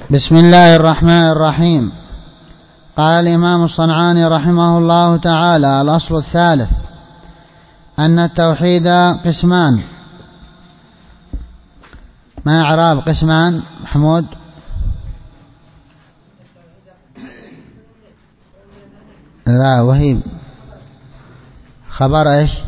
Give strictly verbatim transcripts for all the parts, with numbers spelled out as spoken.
بسم الله الرحمن الرحيم. قال الإمام الصنعاني رحمه الله تعالى: الأصل الثالث أن التوحيد قسمان. ما إعراب قسمان محمود؟ لا وهيب. خبر إيش؟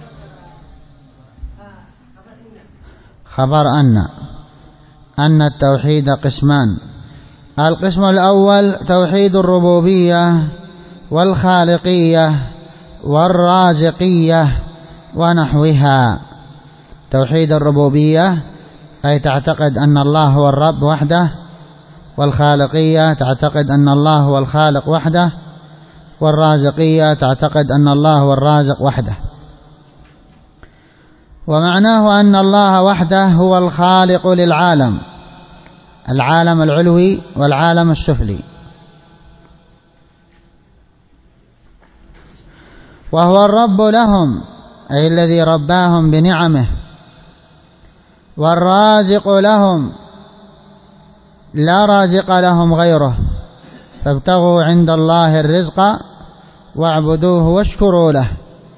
خبر أن أن التوحيد قسمان. القسم الأول توحيد الربوبية والخالقية والرازقية ونحوها. توحيد الربوبية أي تعتقد أن الله هو الرب وحده، والخالقية تعتقد أن الله هو الخالق وحده، والرازقية تعتقد أن الله هو الرازق وحده. ومعناه أن الله وحده هو الخالق للعالم، العالم العلوي والعالم السفلي، وهو الرب لهم أي الذي رباهم بنعمه، والرازق لهم لا رازق لهم غيره، فابتغوا عند الله الرزق واعبدوه واشكروا له.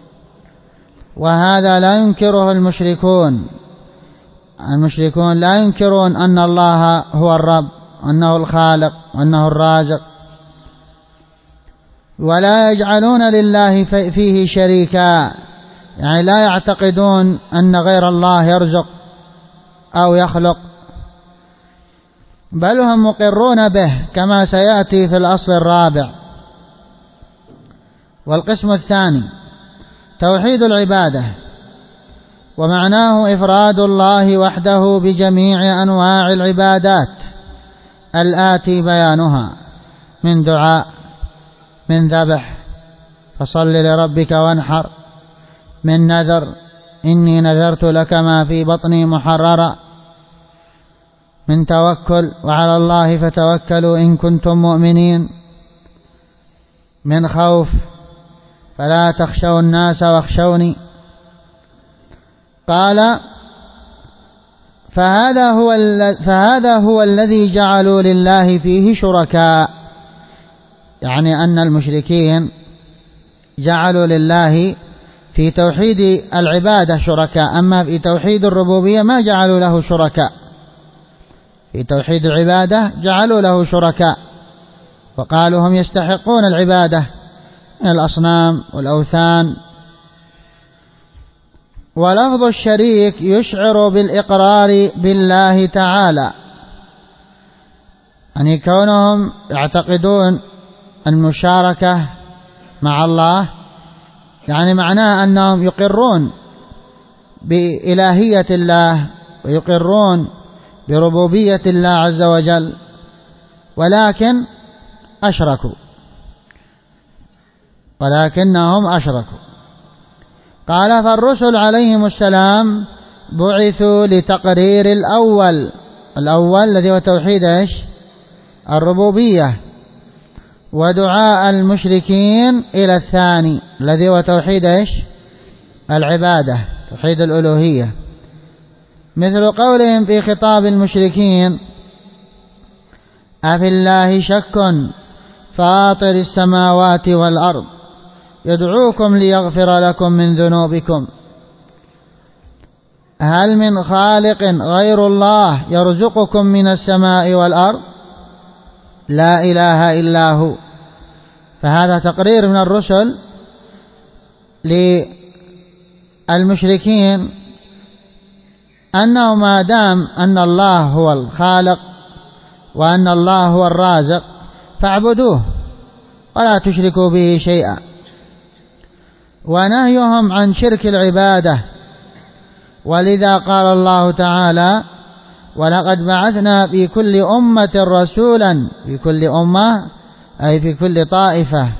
وهذا لا ينكره المشركون. المشركون لا ينكرون أن الله هو الرب، أنه الخالق، وأنه الرازق، ولا يجعلون لله فيه شريكا، يعني لا يعتقدون أن غير الله يرزق أو يخلق، بل هم مقرون به كما سيأتي في الأصل الرابع. والقسم الثاني توحيد العبادة، ومعناه إفراد الله وحده بجميع أنواع العبادات الآتي بيانها، من دعاء، من ذبح فصل لربك وانحر، من نذر إني نذرت لك ما في بطني محررا، من توكل وعلى الله فتوكلوا إن كنتم مؤمنين، من خوف فلا تخشوا الناس واخشوني. قال: فهذا هو, فهذا هو الذي جعلوا لله فيه شركاء، يعني أن المشركين جعلوا لله في توحيد العبادة شركاء، أما في توحيد الربوبية ما جعلوا له شركاء. في توحيد العبادة جعلوا له شركاء، وقالوا هم يستحقون العبادة من الأصنام والأوثان. ولفظ الشريك يشعر بالإقرار بالله تعالى، يعني كونهم يعتقدون المشاركة مع الله، يعني معناه أنهم يقرون بإلهية الله ويقرون بربوبية الله عز وجل، ولكن أشركوا ولكنهم أشركوا. قال: فالرسل عليهم السلام بعثوا لتقرير الأول الأول الذي هو توحيد إيش؟ الربوبية، ودعاء المشركين إلى الثاني الذي هو توحيد إيش؟ العبادة، توحيد الألوهية، مثل قولهم في خطاب المشركين: أفي الله شك فاطر السماوات والأرض يدعوكم ليغفر لكم من ذنوبكم هل من خالق غير الله يرزقكم من السماء والأرض لا إله إلا هو. فهذا تقرير من الرسل للمشركين أنه ما دام أن الله هو الخالق وأن الله هو الرازق فاعبدوه ولا تشركوا به شيئا، ونهيهم عن شرك العبادة. ولذا قال الله تعالى: ولقد بعثنا في كل أمة رسولا، في كل أمة أي في كل طائفة،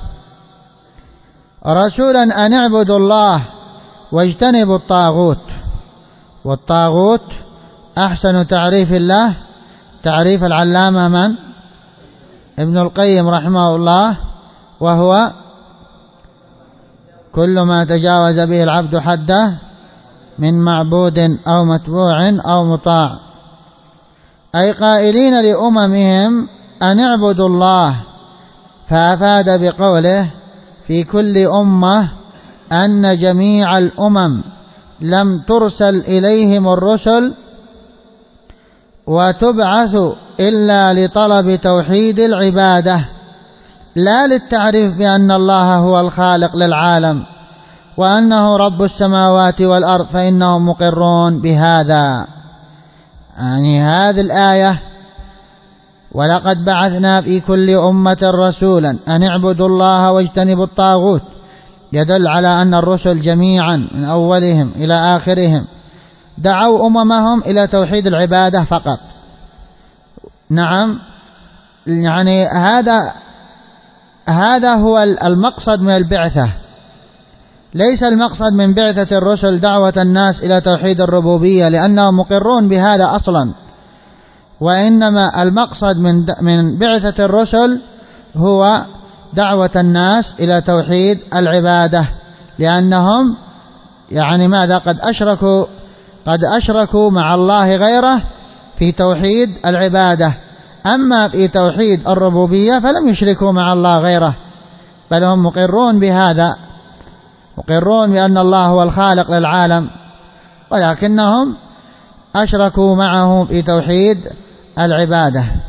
رسولا أن اعبدوا الله واجتنبوا الطاغوت. والطاغوت أحسن تعريف الله تعريف العلامة من؟ ابن القيم رحمه الله، وهو كل ما تجاوز به العبد حده من معبود أو متبوع أو مطاع. أي قائلين لأممهم أن اعبدوا الله، فأفاد بقوله في كل أمة أن جميع الأمم لم ترسل إليهم الرسل وتبعث إلا لطلب توحيد العبادة، لا للتعريف بأن الله هو الخالق للعالم وأنه رب السماوات والأرض، فإنهم مقرون بهذا. يعني هذه الآية ولقد بعثنا في كل أمة رسولا أن اعبدوا الله واجتنبوا الطاغوت، يدل على أن الرسل جميعا من أولهم إلى آخرهم دعوا أممهم إلى توحيد العبادة فقط. نعم، يعني هذا هذا هو المقصد من البعثة. ليس المقصد من بعثة الرسل دعوة الناس إلى توحيد الربوبية لأنهم مقرون بهذا أصلا، وإنما المقصد من من بعثة الرسل هو دعوة الناس إلى توحيد العبادة، لأنهم يعني ماذا قد أشركوا قد أشركوا مع الله غيره في توحيد العبادة. أما في توحيد الربوبية فلم يشركوا مع الله غيره، بل هم مقرون بهذا، مقرون بأن الله هو الخالق للعالم، ولكنهم أشركوا معه في توحيد العبادة.